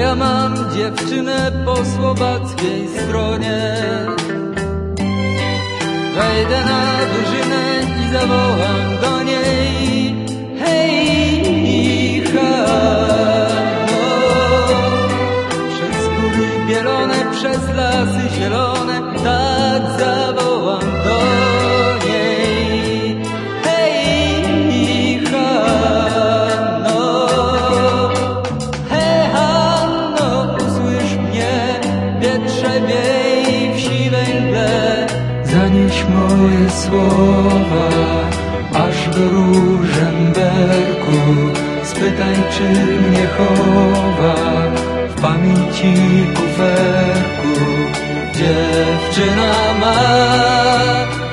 Ja mam dziewczynę po słowackiej stronie. Wejdę na drużynę i zawołam do niej: hej, Hanno. Przez góry bielone, przez lasy zielone, tak zawołam do niej: hej, Hanno. Hej, Hanno, usłysz mnie, wietrze wiej w siwej mgle. Zanieś moje słowa aż do Rużemberku. Spytaj, czy mnie chowa w pamięci kuferku dziewczyna ma.